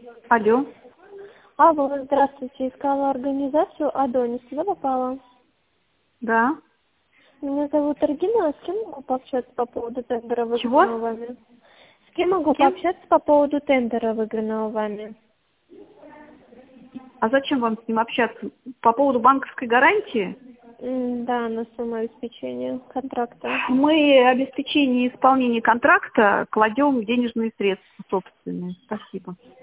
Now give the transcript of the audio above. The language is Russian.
Алло. Алло, здравствуйте. Искала организацию Адонис. Сюда попала. Да. Меня зовут Регина. А с кем могу пообщаться по поводу тендера, Чего? выигранного вами? С кем могу С кем? пообщаться по поводу тендера, выигранного вами? А зачем вам с ним общаться? По поводу банковской гарантии? Да, на сумму обеспечения контракта. Мы обеспечение исполнения контракта кладем денежные средства собственные. Спасибо.